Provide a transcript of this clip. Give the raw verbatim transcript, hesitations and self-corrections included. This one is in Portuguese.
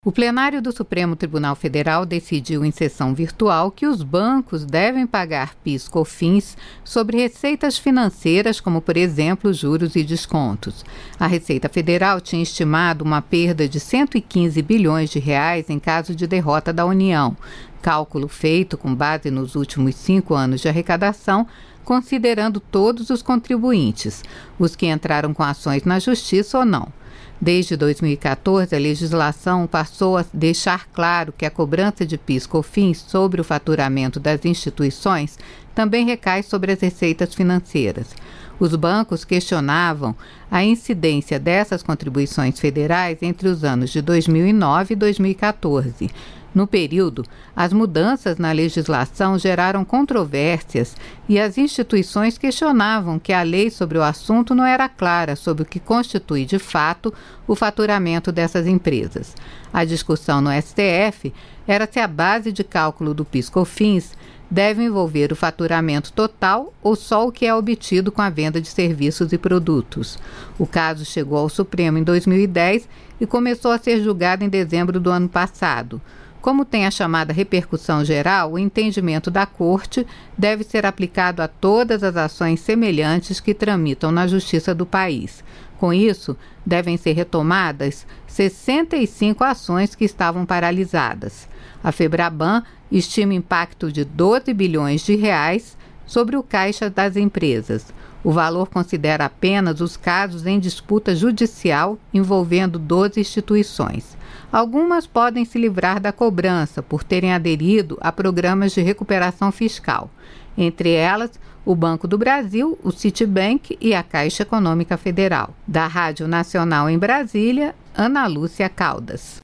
O plenário do Supremo Tribunal Federal decidiu em sessão virtual que os bancos devem pagar PIS/COFINS sobre receitas financeiras, como, por exemplo, juros e descontos. A Receita Federal tinha estimado uma perda de cento e quinze bilhões de reais em caso de derrota da União, cálculo feito com base nos últimos cinco anos de arrecadação, considerando todos os contribuintes, os que entraram com ações na Justiça ou não. Desde dois mil e quatorze, a legislação passou a deixar claro que a cobrança de PIS/COFINS sobre o faturamento das instituições também recai sobre as receitas financeiras. Os bancos questionavam a incidência dessas contribuições federais entre os anos de dois mil e nove e dois mil e quatorze. No período, as mudanças na legislação geraram controvérsias e as instituições questionavam que a lei sobre o assunto não era clara sobre o que constitui, de fato, o faturamento dessas empresas. A discussão no S T F era se a base de cálculo do PIS/COFINS deve envolver o faturamento total ou só o que é obtido com a venda de serviços e produtos. O caso chegou ao Supremo em dois mil e dez e começou a ser julgado em dezembro do ano passado. Como tem a chamada repercussão geral, o entendimento da Corte deve ser aplicado a todas as ações semelhantes que tramitam na Justiça do país. Com isso, devem ser retomadas sessenta e cinco ações que estavam paralisadas. A Febraban estima impacto de doze bilhões de reais sobre o caixa das empresas. O valor considera apenas os casos em disputa judicial envolvendo doze instituições. Algumas podem se livrar da cobrança por terem aderido a programas de recuperação fiscal. Entre elas, o Banco do Brasil, o Citibank e a Caixa Econômica Federal. Da Rádio Nacional em Brasília, Ana Lúcia Caldas.